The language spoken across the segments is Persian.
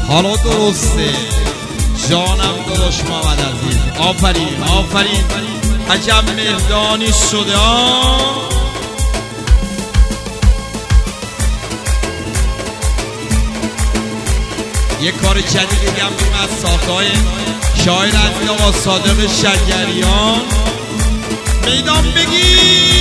حالا درسته جانم داداش محمد عزیز. آفرین آفرین، عجب مهدانی شده یه کار جدید دیگه هم بریم از ساختهای شاعر عزیز آقا صادق شجریان. میدان بگیر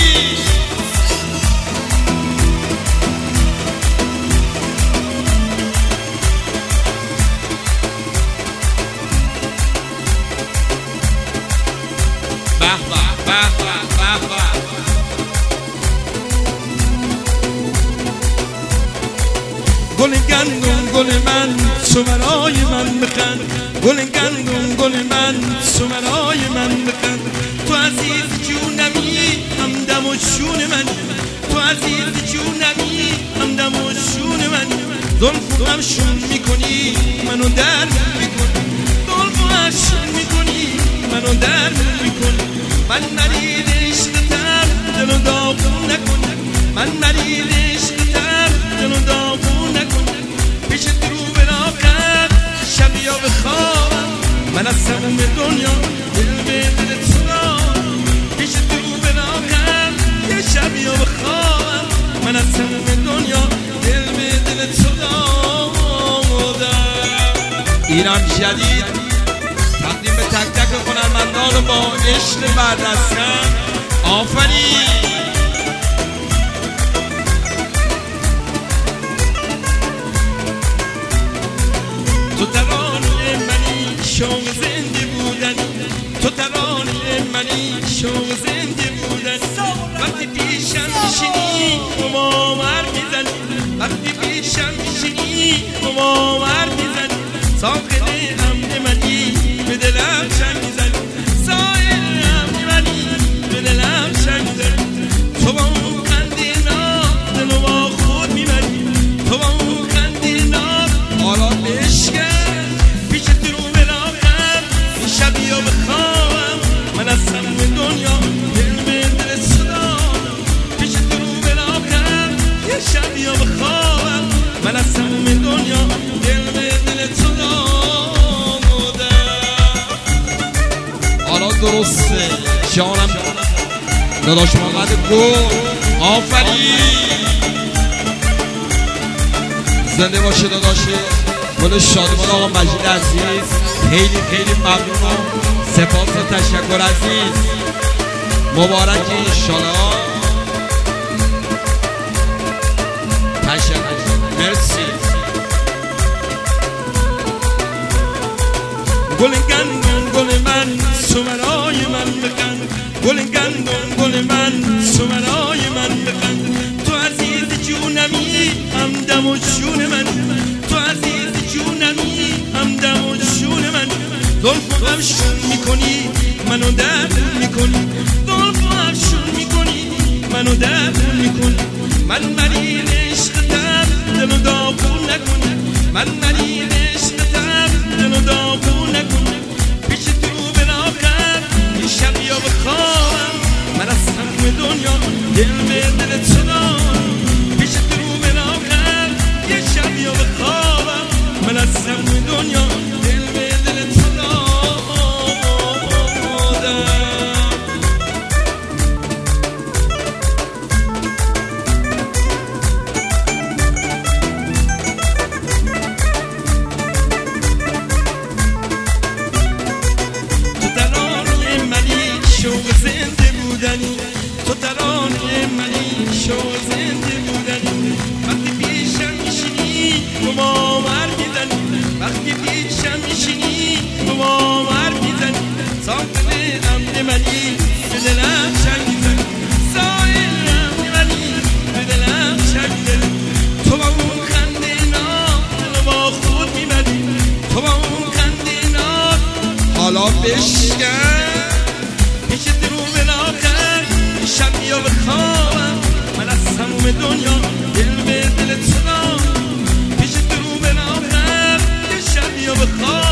گل گندم گل من سمرای من بخند، گل گندم گل من سمرای من بخند. تو عزیز جونمی همدم و شون من، تو عزیز جونمی همدم و شون من. زلفم شون میکنی منو در میکنی، زلفم شون میکنی منو در میکنی. من مرید عشقتم دلو داغون نکن، من مرید عشقتم دلو داغون نکن. پیش درو براقم شب یا بخوابم، من از تمام دنیا دل به دلت سپردم. پیش درو براقم یه شب یا بخوابم، من از تمام دنیا دل به دلت سپردم. ایران جدید تقدیم به تک تک هنرمندان با عشق بردستم. آفرین. تو ترانه منی شوق زنده بودن، تو ترانه منی شوق زنده بودن. وقتی پیشم میشینی قمار میزنی، وقتی پیشم میشینی قمار میزنی. ساقل امن منی به دلم شنگ میزنی، ساقل امن منی به دلم شنگ میزنی. تو با اون قندینا دلو با خود میبری، تو با اون قندینا حالا عشق. پیش درو براقم شب یا بخوابم، من از تمام دنیا دل به دل سپردم. پیش درو براقم یه شب یا بخوابم، من از تمام دنیا دل به دل سپردم. حالا درسته جانم داداش محمد گل. آفرین. زنده باشه داداشی گل شادمان آقا مجید عزیز. خیلی خیلی ممنون و سپاس و تشکر عزیز. مبارک انشالله. تشکر مرسی. گل گندم گل من سمرای من بخند، گل گندم گل من سمرای من بخند. تو عزیز جونمی همدم و شون من، تو عزیز جونمی همدم و شون من. زلفم شون میکنی منو درد میکنی، زلفم شون میکنی منو درد میکنی. من مرید عشقتم دلو داغون نکن، من مرید عشقتم دلو داغون نکن. پیش درو براقم یه شب یا بخوابم، من از تمام دنیا دل به دلت سپردم. پیش درو براقم یه شب یا بخوابم، من از تمام دنیا دل به دلت سپردم. تو ترانه منی شوق زنده بودنی. وقتی پیشم میشینی قمار میزنی، وقتی پیشم میشینی قمار میزنی. ساقل امن منی به دلم شنگ میزنی، ساقل امن منی به دلم شنگ میزنی. تو با اون خندینا دلو با خود میبری، تو با اون خندینا حالا بشکن. پیش درو براقم شب یا بخوابم، من از تمام دنیا دل به دلت سپردم. پیش درو براقم یه شب یا بخوابم،